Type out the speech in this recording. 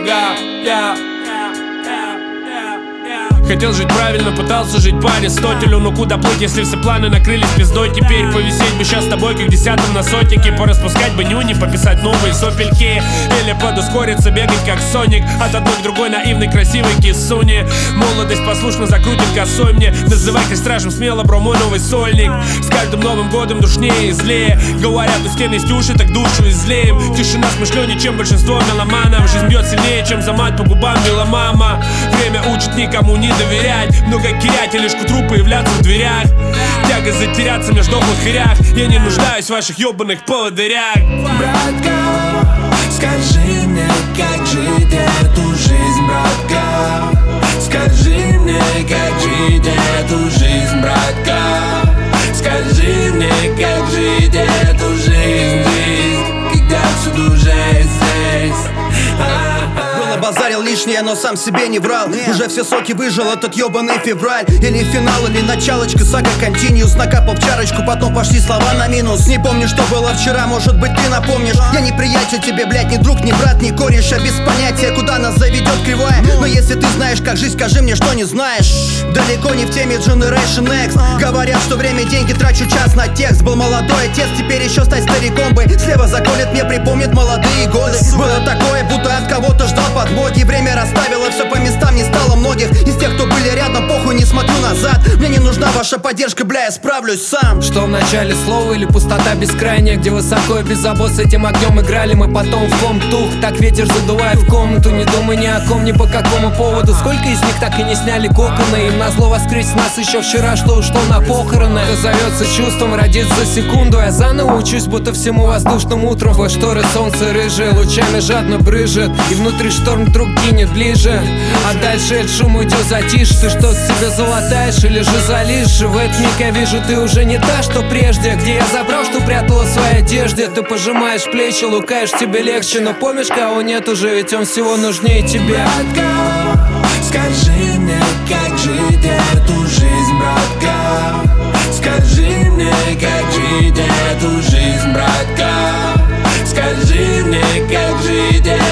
дорога. Хотел жить правильно, пытался жить по Аристотелю. Но куда плыть, если все планы накрылись пиздой? Теперь повисеть бы сейчас с тобой, как десятым на сотике. Пораспускать бы нюни, пописать новые сопельки. Или подускориться, бегать как Соник от одной к другой наивной красивой кисуни. Молодость послушно закрутит косой мне. Называй стражем смело, бро, мой новый сольник. С каждым новым годом душнее и злее. Говорят, у стен есть уши, так душу излеем. Тишина смышленнее, чем большинство меломанов. Жизнь бьет сильнее, чем за мать по губам била мама. Время учит никому не доверять. Много кирять и лишь к утру появляться в дверях. Тяга затеряться между дохлых хрях. Я не нуждаюсь в ваших ёбаных поводырях. Братка, скажи мне, как жить эту жизнь, братка. Скажи мне, как жить эту жизнь, братка. Скажи мне, как жить эту жизнь, когда всюду жесть здесь. Базарил лишнее, но сам себе не врал. Уже все соки выжил этот ебаный февраль. Или финал, или началочка, сага континьюс. Накапал в чарочку, потом пошли слова на минус. Не помню, что было вчера, может быть ты напомнишь. Я не приятель тебе, блядь, ни друг, ни брат, ни кореш. А без понятия, куда нас заведет кривая. Но если ты знаешь, как жить, скажи мне, что не знаешь. Далеко не в теме Generation X. Говорят, что время, деньги, трачу час на текст. Был молодой отец, теперь еще стать стариком бы. Слева заколет, мне припомнит молодые годы. Было такое, будто от кого-то ждал подвоги. Время расставило все по местам, не стало многих. Из тех, кто были рядом, похуй, не смотрю назад. Мне не нужна ваша поддержка, бля, я справлюсь сам. Что в начале слова или пустота бескрайняя, где высоко и без забот с этим огнем играли мы, потом в ком тух. Так ветер задувает в комнату, не думай ни о ком, ни по какому поводу. Сколько из них так и не сняли коконы. Им назло воскресить нас еще вчера, что ушло на похороны. Кто зовется чувством, родится за секунду. Я заново учусь, будто всему воздушным утром. В шторы солнце рыжее, лучами жадно брыжет. И внутри шторм вдруг кинет ближе. А дальше этот шум уйдет затише. Ты что, с себя залатаешь или же залишь? В этот миг я вижу, ты уже не та, что прежде. Где я забрал, что прятала в своей одежде. Ты пожимаешь плечи, лукаешь, тебе легче. Но помнишь, кого нет уже, ведь он всего нужнее тебя. Братка, скажи мне, как жить эту жизнь, братка. Скажи мне, как жить эту жизнь, братка. Скажи мне, как жить эту жизнь.